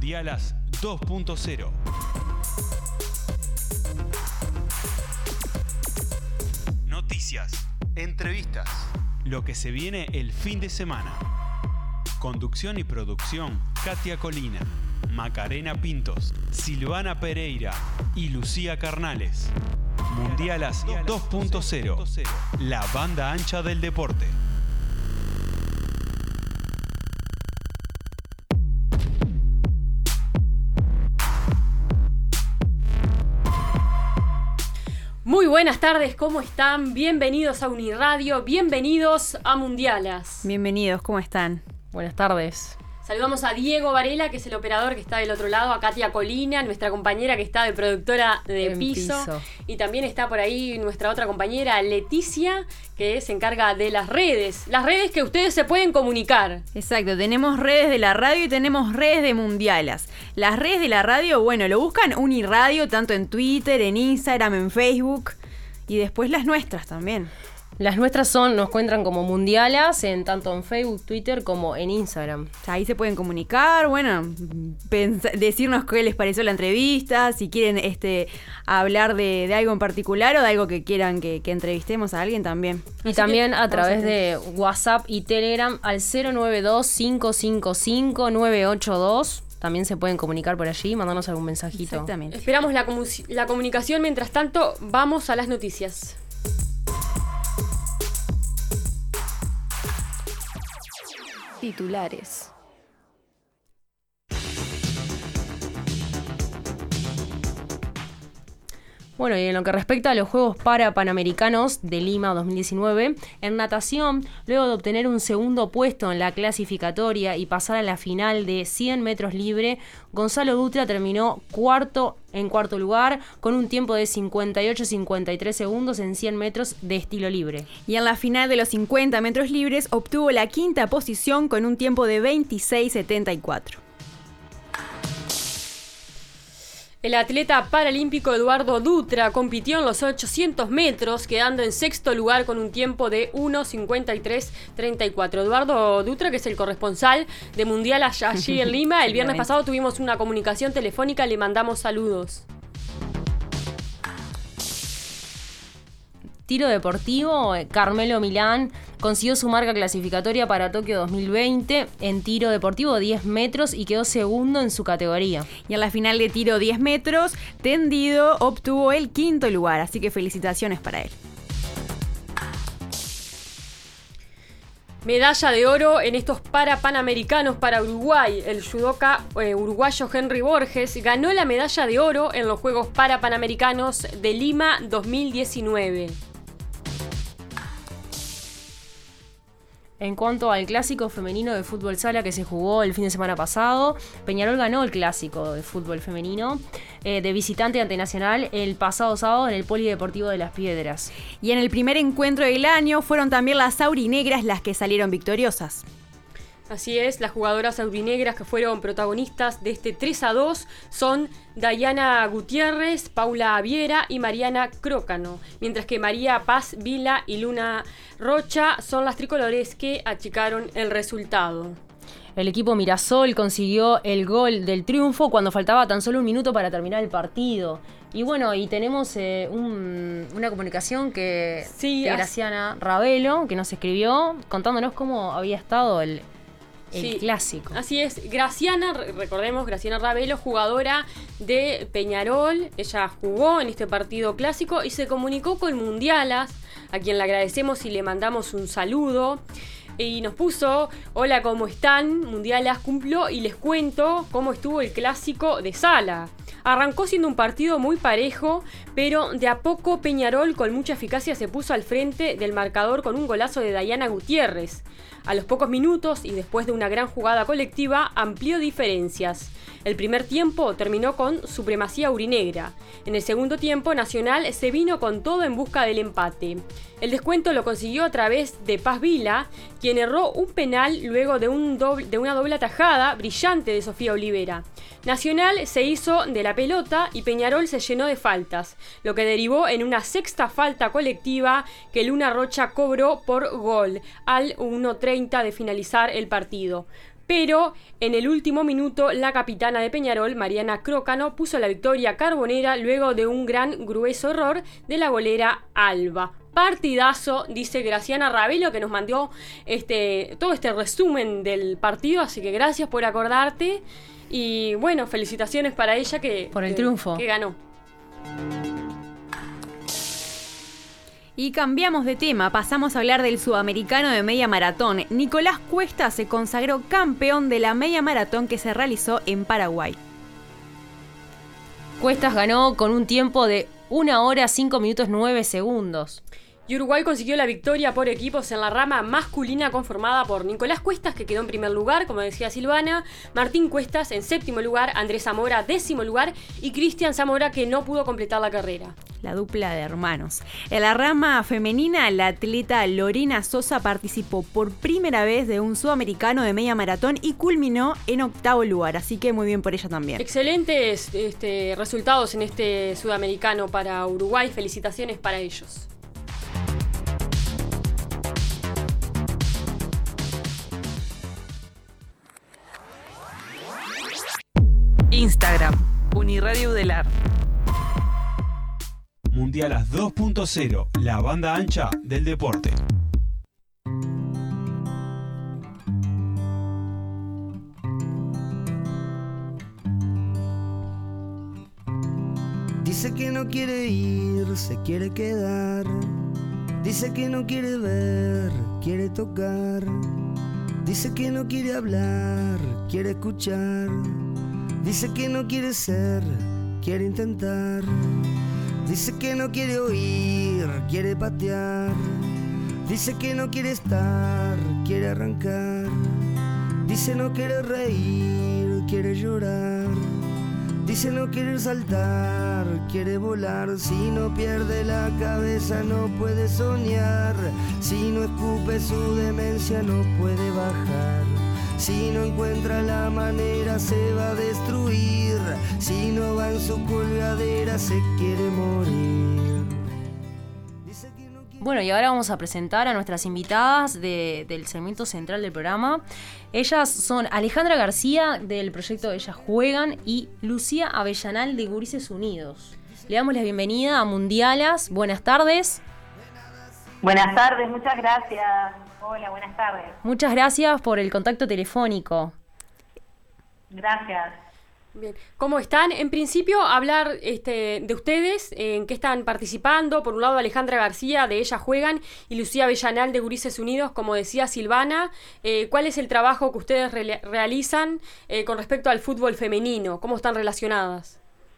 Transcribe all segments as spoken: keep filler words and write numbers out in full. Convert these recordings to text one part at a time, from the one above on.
Mundialas dos punto cero. Noticias, entrevistas, lo que se viene el fin de semana. Conducción y producción, Katia Colina, Macarena Pintos, Silvana Pereira y Lucía Carnales. Mundialas dos punto cero, la banda ancha del deporte. Muy buenas tardes, ¿cómo están? Bienvenidos a Uniradio, bienvenidos a Mundialas. Bienvenidos, ¿cómo están? Buenas tardes. Saludamos a Diego Varela, que es el operador que está del otro lado, a Katia Colina, nuestra compañera que está de productora de piso. piso. Y también está por ahí nuestra otra compañera, Leticia, que se encarga de las redes. Las redes que ustedes se pueden comunicar. Exacto, tenemos redes de la radio y tenemos redes de Mundialas. Las redes de la radio, bueno, lo buscan Uniradio, tanto en Twitter, en Instagram, en Facebook. Y después las nuestras también. Las nuestras son, nos encuentran como Mundialas, en tanto en Facebook, Twitter como en Instagram. Ahí se pueden comunicar, bueno, pens- decirnos qué les pareció la entrevista, si quieren este hablar de, de algo en particular o de algo que quieran que, que entrevistemos a alguien también. Y Así también que, a través de WhatsApp y Telegram al cero nueve dos, cinco cinco cinco, nueve ocho dos. También se pueden comunicar por allí, mandarnos algún mensajito. Exactamente. Esperamos la, comu- la comunicación. Mientras tanto, vamos a las noticias. Titulares. Bueno, y en lo que respecta a los Juegos Parapanamericanos de Lima dos mil diecinueve, en natación, luego de obtener un segundo puesto en la clasificatoria y pasar a la final de cien metros libre, Gonzalo Dutra terminó cuarto en cuarto lugar con un tiempo de cincuenta y ocho cincuenta y tres segundos en cien metros de estilo libre. Y en la final de los cincuenta metros libres obtuvo la quinta posición con un tiempo de veintiséis setenta y cuatro. El atleta paralímpico Eduardo Dutra compitió en los ochocientos metros, quedando en sexto lugar con un tiempo de uno cincuenta y tres treinta y cuatro. Eduardo Dutra, que es el corresponsal de Mundial allí en Lima. El viernes pasado tuvimos una comunicación telefónica, le mandamos saludos. Tiro deportivo, Carmelo Milán consiguió su marca clasificatoria para Tokio dos mil veinte en tiro deportivo diez metros y quedó segundo en su categoría. Y en la final de tiro diez metros, tendido, obtuvo el quinto lugar, así que felicitaciones para él. Medalla de oro en estos Parapanamericanos para Uruguay. El judoka eh, uruguayo Henry Borges ganó la medalla de oro en los Juegos Parapanamericanos de Lima dos mil diecinueve. En cuanto al clásico femenino de fútbol sala que se jugó el fin de semana pasado, Peñarol ganó el clásico de fútbol femenino eh, de visitante ante Nacional el pasado sábado en el Polideportivo de Las Piedras. Y en el primer encuentro del año fueron también las aurinegras las que salieron victoriosas. Así es, las jugadoras aurinegras que fueron protagonistas de este tres a dos son Dayana Gutiérrez, Paula Aviera y Mariana Crócano, mientras que María Paz Vila y Luna Rocha son las tricolores que achicaron el resultado. El equipo Mirasol consiguió el gol del triunfo cuando faltaba tan solo un minuto para terminar el partido. Y bueno, y tenemos eh, un, una comunicación que sí, de Graciana Ravelo, que nos escribió contándonos cómo había estado el... El sí, clásico. Así es, Graciana, recordemos, Graciana Ravelo, jugadora de Peñarol. Ella jugó en este partido clásico y se comunicó con Mundialas, a quien le agradecemos y le mandamos un saludo. Y nos puso, hola, ¿cómo están? Mundialas cumplió y les cuento cómo estuvo el clásico de sala. Arrancó siendo un partido muy parejo, pero de a poco Peñarol con mucha eficacia se puso al frente del marcador con un golazo de Dayana Gutiérrez. A los pocos minutos y después de una gran jugada colectiva, amplió diferencias. El primer tiempo terminó con supremacía aurinegra. En el segundo tiempo, Nacional se vino con todo en busca del empate. El descuento lo consiguió a través de Paz Vila, quien erró un penal luego de, un doble, de una doble atajada brillante de Sofía Olivera. Nacional se hizo de la pelota y Peñarol se llenó de faltas, lo que derivó en una sexta falta colectiva que Luna Rocha cobró por gol al uno treinta de finalizar el partido. pero en el último minuto la capitana de Peñarol, Mariana Crócano, puso la victoria carbonera luego de un gran grueso error de la golera Alba. Partidazo, dice Graciana Ravelo, que nos mandó este, todo este resumen del partido, así que gracias por acordarte y bueno, felicitaciones para ella que, por el que, triunfo que ganó. Y cambiamos de tema, pasamos a hablar del sudamericano de media maratón. Nicolás Cuesta se consagró campeón de la media maratón que se realizó en Paraguay. Cuestas ganó con un tiempo de una hora cinco minutos nueve segundos. Y Uruguay consiguió la victoria por equipos en la rama masculina conformada por Nicolás Cuestas, que quedó en primer lugar, como decía Silvana, Martín Cuestas en séptimo lugar, Andrés Zamora décimo lugar y Cristian Zamora, que no pudo completar la carrera. La dupla de hermanos. En la rama femenina, la atleta Lorena Sosa participó por primera vez de un sudamericano de media maratón y culminó en octavo lugar, así que muy bien por ella también. Excelentes este, resultados en este sudamericano para Uruguay, felicitaciones para ellos. Instagram, Uniradio Udelar. Mundialas dos punto cero, la banda ancha del deporte. Dice que no quiere ir, se quiere quedar. Dice que no quiere ver, quiere tocar. Dice que no quiere hablar, quiere escuchar. Dice que no quiere ser, quiere intentar. Dice que no quiere oír, quiere patear. Dice que no quiere estar, quiere arrancar. Dice no quiere reír, quiere llorar. Dice no quiere saltar, quiere volar. Si no pierde la cabeza no puede soñar. Si no escupe su demencia no puede bajar. Si no encuentra la manera se va a destruir. Si no va en su colgadera se quiere morir. Bueno, y ahora vamos a presentar a nuestras invitadas de, del segmento central del programa. Ellas son Alejandra García, del proyecto Ellas Juegan, y Lucía Avellanal, de Gurises Unidos. Le damos la bienvenida a Mundialas. Buenas tardes. Buenas tardes, muchas gracias. Hola, buenas tardes. Muchas gracias por el contacto telefónico. Gracias. Bien, ¿cómo están? En principio, hablar este, de ustedes, en qué están participando. Por un lado, Alejandra García, de Ellas Juegan, y Lucía Avellanal, de Gurises Unidos, como decía Silvana. Eh, ¿Cuál es el trabajo que ustedes re- realizan eh, con respecto al fútbol femenino? ¿Cómo están relacionadas?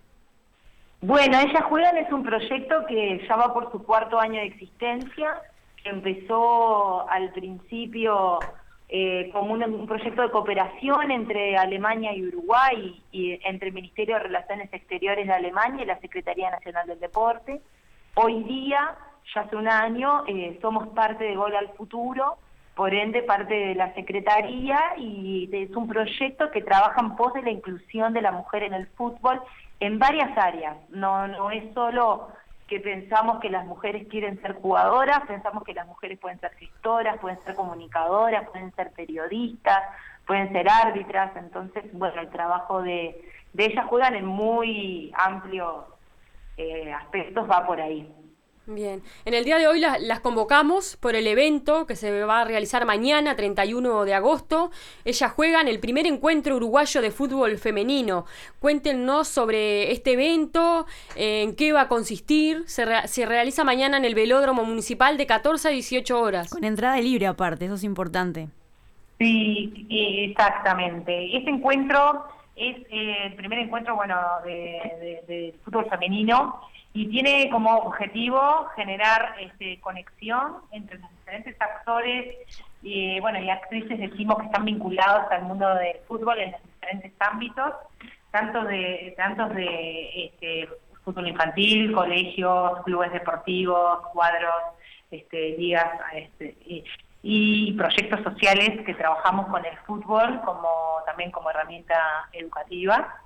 Bueno, Ellas Juegan es un proyecto que ya va por su cuarto año de existencia, que empezó al principio eh, como un, un proyecto de cooperación entre Alemania y Uruguay, y, y entre el Ministerio de Relaciones Exteriores de Alemania y la Secretaría Nacional del Deporte. Hoy día, ya hace un año, eh, somos parte de Gol al Futuro, por ende parte de la Secretaría, y es un proyecto que trabaja en pos de la inclusión de la mujer en el fútbol en varias áreas. No, no es solo que pensamos que las mujeres quieren ser jugadoras, pensamos que las mujeres pueden ser gestoras, pueden ser comunicadoras, pueden ser periodistas, pueden ser árbitras. Entonces, bueno, el trabajo de, de Ellas Juegan en muy amplios eh, aspectos va por ahí. Bien, en el día de hoy las, las convocamos por el evento que se va a realizar mañana, treinta y uno de agosto. Ellas Juegan, el primer encuentro uruguayo de fútbol femenino. Cuéntenos sobre este evento, eh, en qué va a consistir. Se, re- se realiza mañana en el Velódromo Municipal de catorce a dieciocho horas. Con entrada libre aparte, eso es importante. Sí, exactamente. Este encuentro es eh, el primer encuentro, bueno, de, de, de fútbol femenino, y tiene como objetivo generar este, conexión entre los diferentes actores y, bueno, y actrices, decimos, que están vinculados al mundo del fútbol en los diferentes ámbitos, tanto de tanto de este, fútbol infantil, colegios, clubes deportivos, cuadros, este, ligas, este, y, y proyectos sociales que trabajamos con el fútbol como también como herramienta educativa.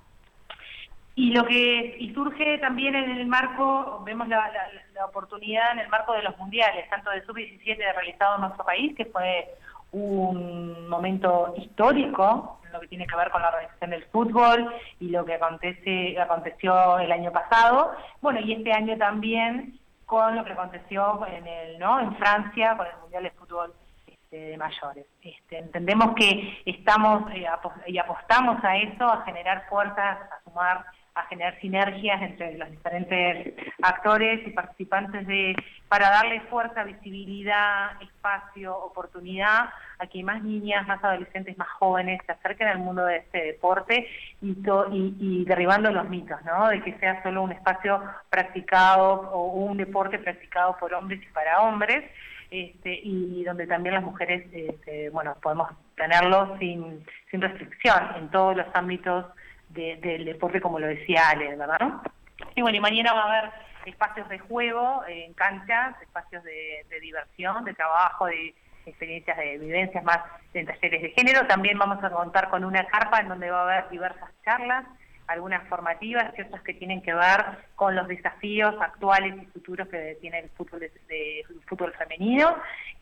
Y lo que y surge también en el marco, vemos la, la, la oportunidad en el marco de los mundiales, tanto de sub diecisiete realizado en nuestro país, que fue un momento histórico en lo que tiene que ver con la organización del fútbol y lo que acontece aconteció el año pasado, bueno, y este año también con lo que aconteció en el no en Francia con el Mundial de Fútbol este, de mayores. Este, entendemos que estamos eh, apost- y apostamos a eso, a generar fuerzas, a sumar, a generar sinergias entre los diferentes actores y participantes de para darle fuerza, visibilidad, espacio, oportunidad a que más niñas, más adolescentes, más jóvenes se acerquen al mundo de este deporte y, to, y, y derribando los mitos, ¿no? De que sea solo un espacio practicado o un deporte practicado por hombres y para hombres, este, y donde también las mujeres, este, bueno, podemos tenerlo sin, sin restricción en todos los ámbitos de, del deporte, como lo decía Ale, ¿verdad? Y bueno, y mañana va a haber espacios de juego eh, en canchas, espacios de, de diversión, de trabajo, de experiencias, de vivencias más en talleres de género. También vamos a contar con una carpa en donde va a haber diversas charlas, algunas formativas y otras que tienen que ver con los desafíos actuales y futuros que tiene el fútbol, de, de, el fútbol femenino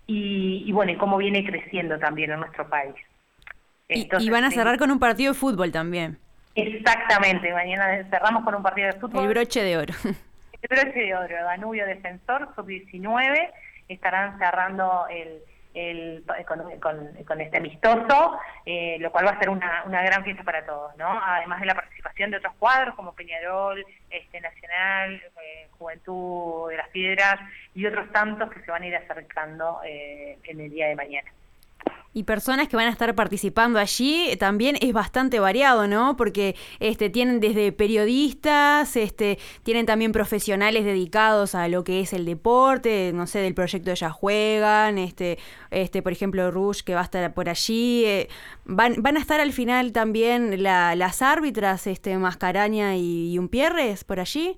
y, y bueno, y cómo viene creciendo también en nuestro país. Entonces, y, y van a cerrar con un partido de fútbol también. Exactamente, mañana cerramos con un partido de fútbol. El broche de oro. El broche de oro, Danubio Defensor, sub diecinueve, estarán cerrando el, el con, con, con este amistoso, eh, lo cual va a ser una, una gran fiesta para todos, ¿no? Además de la participación de otros cuadros como Peñarol, este Nacional, eh, Juventud de las Piedras y otros tantos que se van a ir acercando eh, en el día de mañana. Y personas que van a estar participando allí también es bastante variado, ¿no? Porque este tienen desde periodistas, este tienen también profesionales dedicados a lo que es el deporte, no sé, del proyecto Ellas Juegan, este, este por ejemplo, Rush, que va a estar por allí. Eh, van, van a estar al final también la, las árbitras, este Mascaraña y, y Umpierres, por allí.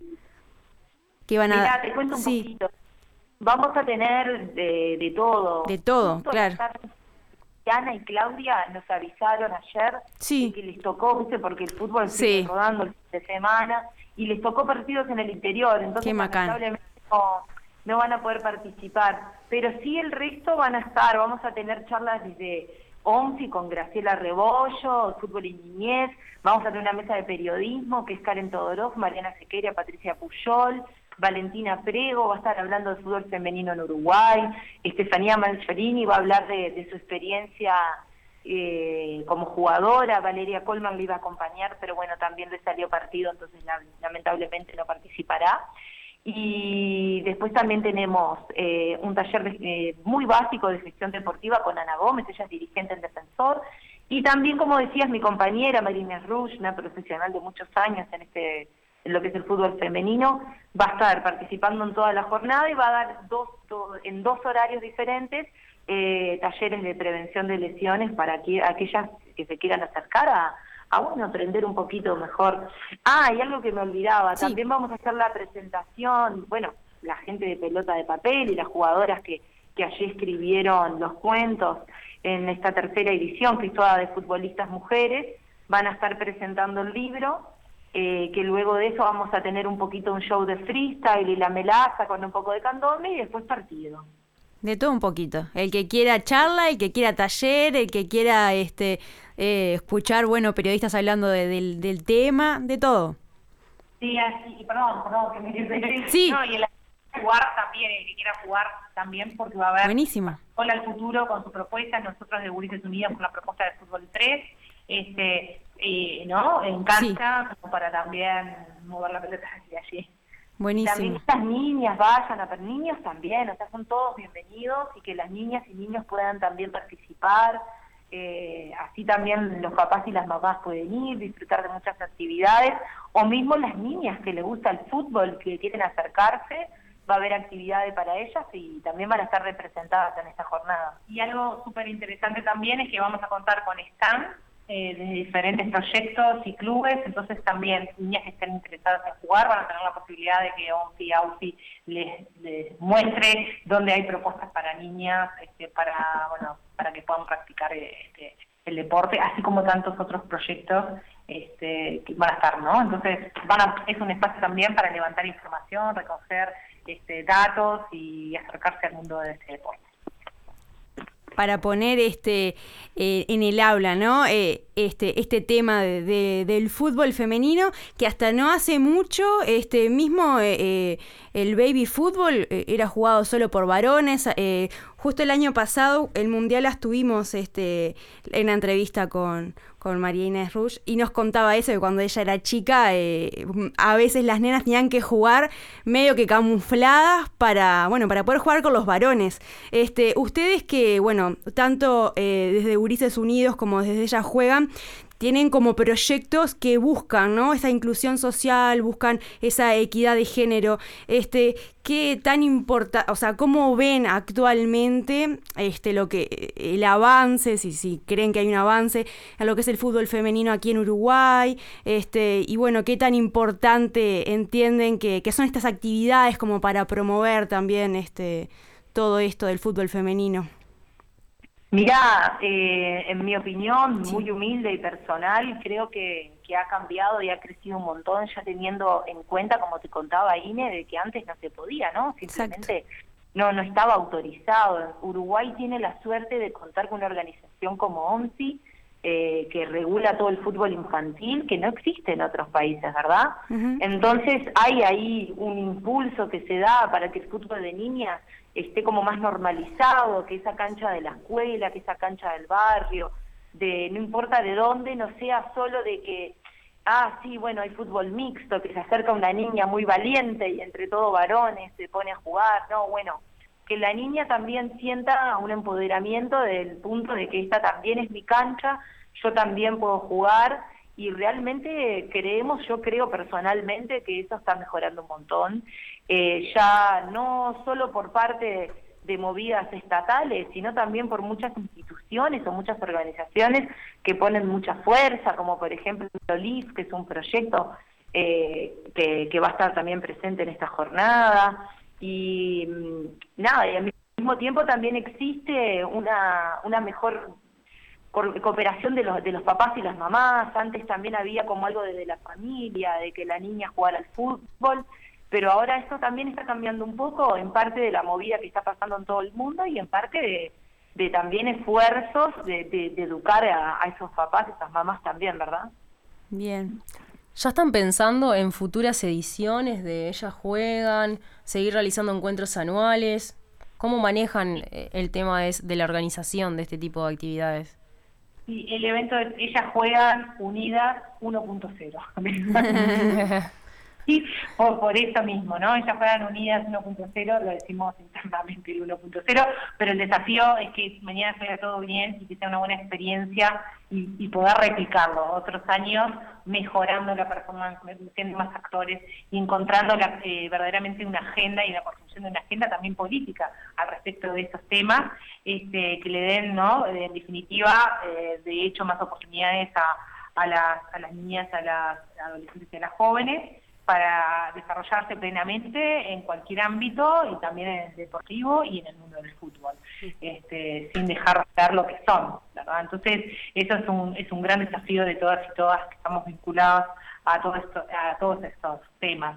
Que van a... Mirá, te cuento un sí. poquito. Vamos a tener de, de todo. De todo, Justo claro. Ana y Claudia nos avisaron ayer sí. que les tocó, ¿viste? Porque el fútbol sí. sigue rodando el fin de semana y les tocó partidos en el interior, entonces lamentablemente no, no van a poder participar, pero sí el resto van a estar, vamos a tener charlas desde once con Graciela Rebollo, fútbol y niñez, vamos a tener una mesa de periodismo que es Karen Todorov, Mariana Sequeira, Patricia Puyol, Valentina Prego va a estar hablando de fútbol femenino en Uruguay, Estefanía Manchorini va a hablar de, de su experiencia eh, como jugadora, Valeria Colman le iba a acompañar, pero bueno, también le salió partido, entonces la, lamentablemente no participará. Y después también tenemos eh, un taller de, eh, muy básico de gestión deportiva con Ana Gómez, ella es dirigente en Defensor, y también, como decías, mi compañera Marina Rush, una profesional de muchos años en este en lo que es el fútbol femenino, va a estar participando en toda la jornada y va a dar dos, dos en dos horarios diferentes eh, talleres de prevención de lesiones para que, aquellas que se quieran acercar a, a bueno, aprender un poquito mejor. Ah, y algo que me olvidaba, sí. También vamos a hacer la presentación, bueno, la gente de Pelota de Papel y las jugadoras que, que allí escribieron los cuentos en esta tercera edición, que es toda de futbolistas mujeres, van a estar presentando el libro. Eh, que luego de eso vamos a tener un poquito un show de freestyle y la melaza con un poco de candombe y después partido. De todo un poquito. El que quiera charla, el que quiera taller, el que quiera este eh, escuchar, bueno, periodistas hablando de, del, del tema, de todo. Sí, así, perdón, perdón, que me quedé. Sí. No, y el jugar también, el que quiera jugar también, porque va a haber buenísima. Hola al Futuro con su propuesta, nosotros de Gurises Unidas con la propuesta de Fútbol tres, este... Eh, ¿no? En cancha, sí. Como para también mover la pelota hacia allí. Buenísimo. También estas niñas vayan a ver, niños también, o sea, son todos bienvenidos y que las niñas y niños puedan también participar, eh, así también los papás y las mamás pueden ir, disfrutar de muchas actividades, o mismo las niñas que les gusta el fútbol, que quieren acercarse, va a haber actividades para ellas y también van a estar representadas en esta jornada. Y algo súper interesante también es que vamos a contar con stand Eh, de diferentes proyectos y clubes, entonces también niñas que estén interesadas en jugar van a tener la posibilidad de que ONFI y AUFI les, les muestre dónde hay propuestas para niñas, este, para bueno para que puedan practicar este, el deporte, así como tantos otros proyectos este, que van a estar, ¿no? Entonces van a, es un espacio también para levantar información, recoger este, datos y acercarse al mundo de este deporte. para poner este eh, en el aula, ¿no? Eh, este, este tema de, de, del fútbol femenino, que hasta no hace mucho, este mismo eh, eh, el baby fútbol eh, era jugado solo por varones. Eh, justo el año pasado, el Mundial las tuvimos este, en la entrevista con, con María Inés Rush, y nos contaba eso, que cuando ella era chica, eh, a veces las nenas tenían que jugar medio que camufladas para, bueno, para poder jugar con los varones. Este, ustedes que, bueno, tanto eh, desde Gurises Unidos como desde Ellas Juegan, tienen como proyectos que buscan, ¿no? Esa inclusión social, buscan esa equidad de género. Este, ¿qué tan importa, o sea, cómo ven actualmente este lo que el avance, si si creen que hay un avance a lo que es el fútbol femenino aquí en Uruguay? Este, y bueno, qué tan importante entienden que, que son estas actividades como para promover también este todo esto del fútbol femenino. Mirá, eh, en mi opinión, Sí. muy humilde y personal, creo que, que ha cambiado y ha crecido un montón, ya teniendo en cuenta, como te contaba Ine, de que antes no se podía, ¿no? Simplemente no no estaba autorizado. Uruguay tiene la suerte de contar con una organización como ONCI, eh, que regula todo el fútbol infantil, que no existe en otros países, ¿verdad? Uh-huh. Entonces hay ahí un impulso que se da para que el fútbol de niñas esté como más normalizado, que esa cancha de la escuela, que esa cancha del barrio, de no importa de dónde, no sea solo de que, ah, sí, bueno, hay fútbol mixto, que se acerca una niña muy valiente y entre todos varones se pone a jugar, no, bueno, que la niña también sienta un empoderamiento del punto de que esta también es mi cancha, yo también puedo jugar, y realmente creemos, yo creo personalmente que eso está mejorando un montón, eh, ya no solo por parte de movidas estatales, sino también por muchas instituciones o muchas organizaciones que ponen mucha fuerza, como por ejemplo el L I F, que es un proyecto eh, que, que va a estar también presente en esta jornada, y nada, y al mismo tiempo también existe una, una mejor cooperación de los de los papás y las mamás. Antes también había como algo desde la familia, de que la niña jugara al fútbol, pero ahora esto también está cambiando un poco, en parte de la movida que está pasando en todo el mundo y en parte de, de también esfuerzos de, de, de educar a, a esos papás, a esas mamás también, ¿verdad? Bien. ¿Ya están pensando en futuras ediciones de Ellas Juegan, seguir realizando encuentros anuales? ¿Cómo manejan eh, el tema de, de la organización de este tipo de actividades? Sí, el evento es Ellas Juegan Unidas uno punto cero. Sí, por, por eso mismo, ¿no? Ellas Juegan Unidas uno punto cero, lo decimos internamente el uno punto cero, pero el desafío es que mañana salga todo bien y que sea una buena experiencia y, y poder replicarlo otros años, mejorando la performance, metiendo más actores y encontrando la, eh, verdaderamente una agenda y la construcción de una agenda también política al respecto de estos temas, este, que le den, ¿no? En definitiva, eh, de hecho, más oportunidades a, a, las, a las niñas, a las adolescentes y a las jóvenes, para desarrollarse plenamente en cualquier ámbito y también en el deportivo y en el mundo del fútbol, este, sin dejar de ser lo que son, ¿verdad? Entonces, eso es un es un gran desafío de todas y todas que estamos vinculados a todo esto, a todos estos temas.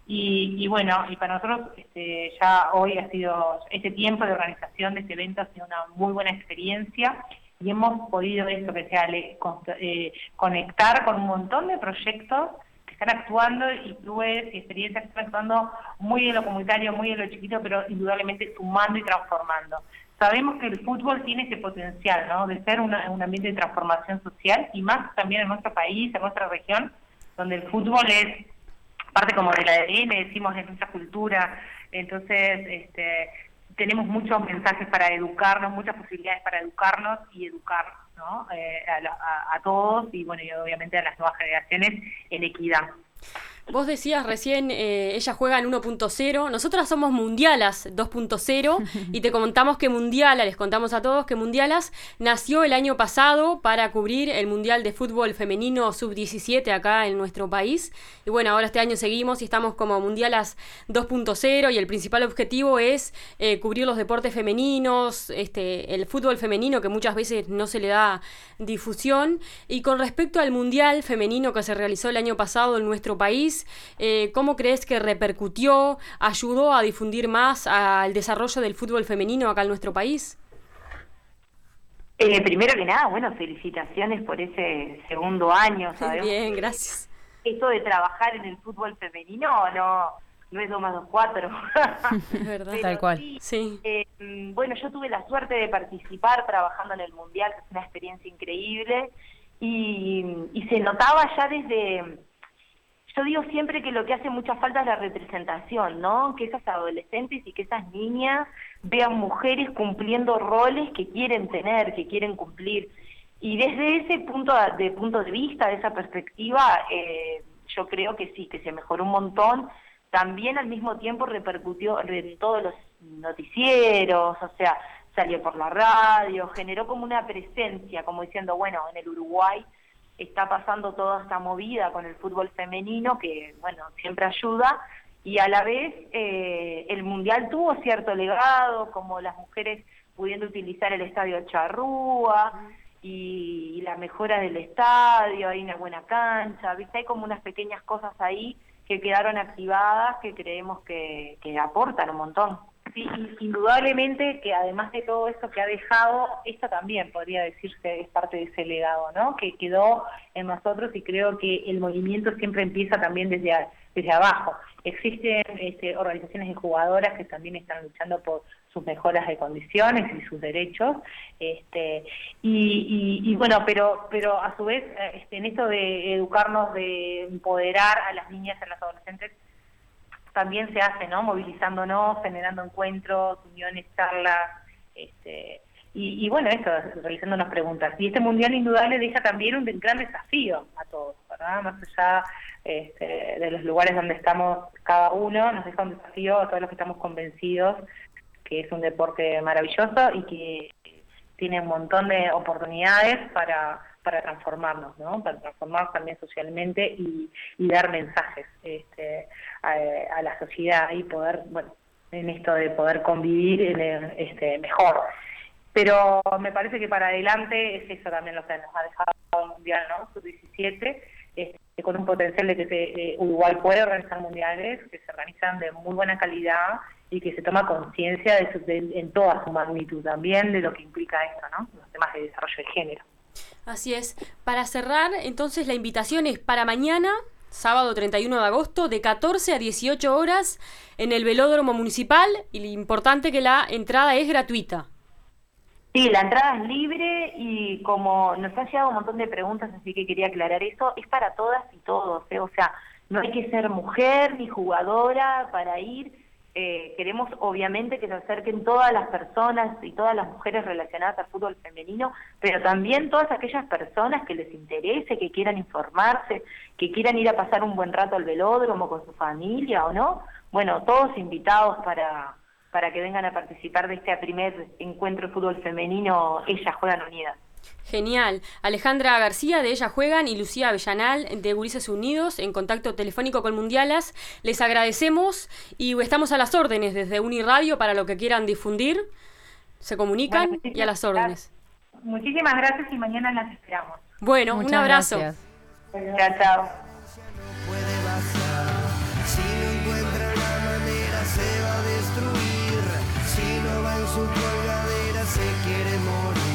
Y, y bueno, y para nosotros este, ya hoy ha sido, este tiempo de organización de este evento ha sido una muy buena experiencia y hemos podido esto que sea eh, conectar con un montón de proyectos están actuando y clubes y experiencias que están actuando muy en lo comunitario, muy en lo chiquito, pero indudablemente sumando y transformando. Sabemos que el fútbol tiene ese potencial, ¿no? De ser una, un ambiente de transformación social y más también en nuestro país, en nuestra región, donde el fútbol es parte como del A D N, decimos, de nuestra cultura. Entonces, este, tenemos muchos mensajes para educarnos, muchas posibilidades para educarnos y educar, ¿no? Eh, a, la, a, a todos y bueno, y obviamente a las nuevas generaciones en equidad. Vos decías recién, eh, Ellas Juegan uno punto cero, nosotras somos Mundialas dos punto cero y te contamos que Mundiala, les contamos a todos que Mundialas nació el año pasado para cubrir el Mundial de Fútbol Femenino sub diecisiete acá en nuestro país. Y bueno, ahora este año seguimos y estamos como Mundialas dos punto cero y el principal objetivo es eh, cubrir los deportes femeninos, este, el fútbol femenino que muchas veces no se le da difusión. Y con respecto al Mundial Femenino que se realizó el año pasado en nuestro país, Eh, ¿cómo crees que repercutió, ayudó a difundir más al desarrollo del fútbol femenino acá en nuestro país? Eh, primero que nada, bueno, felicitaciones por ese segundo año. Sabemos Bien, gracias. Esto de trabajar en el fútbol femenino no, no es dos más dos, cuatro. Es verdad. Pero Tal cual. sí, Sí. eh, bueno, yo tuve la suerte de participar trabajando en el Mundial, que es una experiencia increíble, y, y se notaba ya desde... Yo digo siempre que lo que hace mucha falta es la representación, ¿no? Que esas adolescentes y que esas niñas vean mujeres cumpliendo roles que quieren tener, que quieren cumplir. Y desde ese punto de, punto de vista, de esa perspectiva, eh, yo creo que sí, que se mejoró un montón. También al mismo tiempo repercutió en todos los noticieros, o sea, salió por la radio, generó como una presencia, como diciendo, bueno, en el Uruguay está pasando toda esta movida con el fútbol femenino, que, bueno, siempre ayuda, y a la vez eh, el Mundial tuvo cierto legado, como las mujeres pudiendo utilizar el estadio Charrúa, y, y la mejora del estadio, hay una buena cancha, ¿viste? Hay como unas pequeñas cosas ahí que quedaron activadas que creemos que, que aportan un montón. Sí, indudablemente que además de todo esto que ha dejado, esto también podría decirse es parte de ese legado, ¿no? Que quedó en nosotros, y creo que el movimiento siempre empieza también desde, a, desde abajo. Existen este, organizaciones de jugadoras que también están luchando por sus mejoras de condiciones y sus derechos, este, y, y, y bueno, pero pero a su vez este, en esto de educarnos, de empoderar a las niñas y a las adolescentes, también se hace, ¿no? Movilizándonos, generando encuentros, uniones, charlas, este, y, y bueno, eso, realizándonos preguntas. Y este Mundial indudable deja también un gran desafío a todos, ¿verdad? Más allá este, de los lugares donde estamos cada uno, nos deja un desafío a todos los que estamos convencidos que es un deporte maravilloso y que tiene un montón de oportunidades para... para transformarnos, ¿no? Para transformarnos también socialmente y, y dar mensajes este, a, a la sociedad y poder, bueno, en esto de poder convivir en el, este, mejor. Pero me parece que para adelante es eso también lo que nos ha dejado el Mundial, ¿no? sub diecisiete, este, con un potencial de que se, eh, Uruguay puede organizar mundiales, que se organizan de muy buena calidad y que se toma conciencia de, de, en toda su magnitud también de lo que implica esto, ¿no? Los temas de desarrollo de género. Así es. Para cerrar, entonces la invitación es para mañana, sábado treinta y uno de agosto, de catorce a dieciocho horas, en el Velódromo Municipal, y lo importante que la entrada es gratuita. Sí, la entrada es libre, y como nos han llegado un montón de preguntas, así que quería aclarar eso, es para todas y todos, ¿eh? O sea, no hay que ser mujer ni jugadora para ir. Eh, queremos obviamente que se acerquen todas las personas y todas las mujeres relacionadas al fútbol femenino, pero también todas aquellas personas que les interese, que quieran informarse, que quieran ir a pasar un buen rato al velódromo con su familia o no. Bueno, todos invitados para, para que vengan a participar de este primer encuentro de fútbol femenino Ellas Juegan Unidas. Genial. Alejandra García de Ellas Juegan y Lucía Avellanal de Gurises Unidos, en contacto telefónico con Mundialas. Les agradecemos y estamos a las órdenes desde Uniradio para lo que quieran difundir. Se comunican bueno, y a las órdenes. Gracias. Muchísimas gracias y mañana las esperamos. Bueno, Muchas un abrazo. Gracias. Chao, chao. Si no encuentra la manera se va a destruir. Si no va en su colgadera se quiere morir.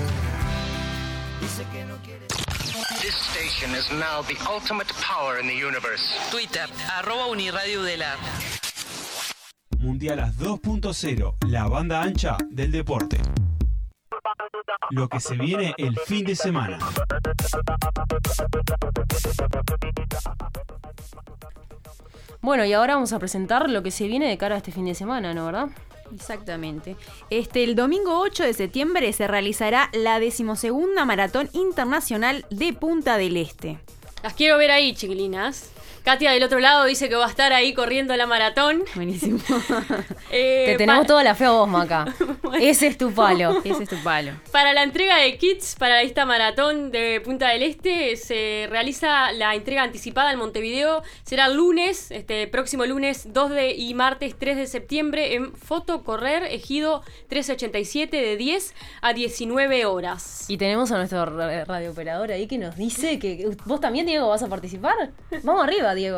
Dice que no quiere. This station is now the ultimate power in the universe. Twitter, arroba Uniradio Udelar. Mundialas dos punto cero, la banda ancha del deporte. Lo que se viene el fin de semana. Bueno, y ahora vamos a presentar lo que se viene de cara a este fin de semana, ¿no, verdad? Exactamente. Este, el domingo ocho de septiembre se realizará la decimosegunda Maratón Internacional de Punta del Este. Las quiero ver ahí, chiquilinas. Katia del otro lado dice que va a estar ahí corriendo la maratón. Buenísimo. eh, Te tenemos pa- toda la fe a vos, Maca. Bueno. Ese es tu palo. Ese es tu palo. Para la entrega de kits para esta maratón de Punta del Este se realiza la entrega anticipada en Montevideo. Será el lunes, este próximo lunes dos de y martes tres de septiembre en Foto Correr, Ejido trescientos ochenta y siete, de diez a diecinueve horas. Y tenemos a nuestro ra- radiooperador ahí que nos dice que... ¿Vos también, Diego, vas a participar? Vamos arriba, Diego.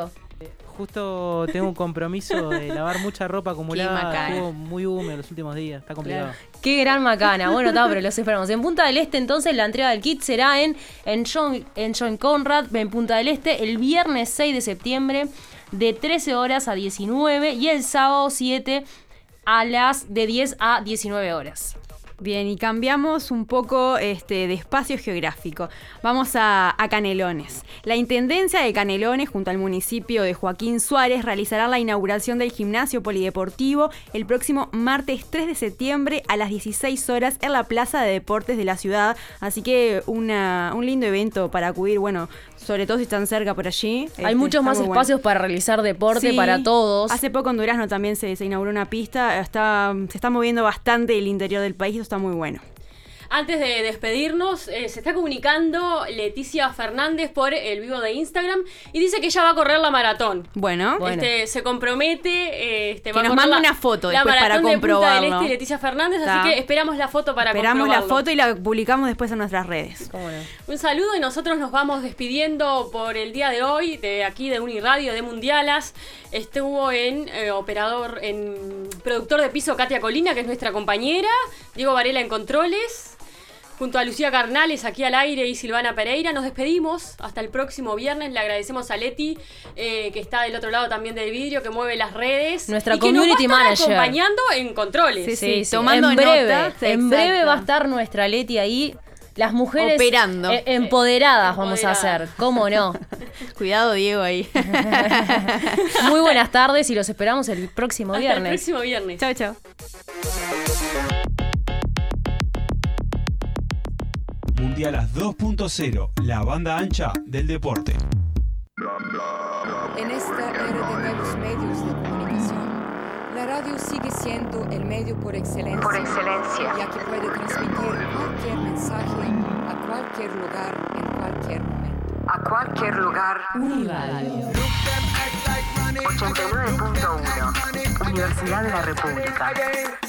Justo tengo un compromiso de lavar mucha ropa acumulada. Qué Estuvo muy húmedo los últimos días. Está complicado. Claro. Qué gran macana. Bueno, está, pero los esperamos. En Punta del Este, entonces, la entrega del kit será en, en, John, en John Conrad, en Punta del Este, el viernes seis de septiembre, de trece horas a diecinueve, y el sábado siete a las de diez a diecinueve horas. Bien, y cambiamos un poco este, de espacio geográfico. Vamos a, a Canelones. La Intendencia de Canelones, junto al municipio de Joaquín Suárez, realizará la inauguración del gimnasio polideportivo el próximo martes tres de septiembre a las dieciséis horas en la Plaza de Deportes de la ciudad. Así que una, un lindo evento para acudir, bueno, sobre todo si están cerca por allí. Hay este, muchos más espacios bueno. para realizar deporte sí, para todos. Hace poco en Durazno también se, se inauguró una pista. Está, se está moviendo bastante el interior del país. Está muy bueno. Antes de despedirnos, eh, se está comunicando Leticia Fernández por el vivo de Instagram y dice que ella va a correr la maratón. Bueno, este, bueno. Se compromete. Eh, este, que va nos a manda la, una foto la después para comprobarlo. De Punta del Este, Leticia Fernández, Está. Así que esperamos la foto para Esperamos comprobarlo. la foto y la publicamos después en nuestras redes. ¿Cómo no? Un saludo y nosotros nos vamos despidiendo por el día de hoy, de aquí de Uniradio, de Mundialas. Estuvo en eh, operador, en productor de piso Katia Colina, que es nuestra compañera, Diego Varela en controles. Junto a Lucía Carnales aquí al aire y Silvana Pereira, nos despedimos hasta el próximo viernes. Le agradecemos a Leti, eh, que está del otro lado también del vidrio, que mueve las redes. Nuestra y que community nos va a manager. estar acompañando en controles. Sí, sí, sí, tomando en breve, notas. En Exacto. breve va a estar nuestra Leti ahí. Las mujeres operando. Eh, empoderadas Eh, vamos a empoderadas. hacer. ¿Cómo no? Cuidado, Diego, ahí. Muy buenas tardes y los esperamos el próximo Hasta viernes. el próximo viernes. Chao, chao. Mundialas dos punto cero, la banda ancha del deporte. En esta era de nuevos medios de comunicación, la radio sigue siendo el medio por excelencia, Por excelencia. ya que puede transmitir cualquier mensaje a cualquier lugar, en cualquier momento. A cualquier lugar. Uniradio. ochenta y nueve punto uno. Universidad de la República.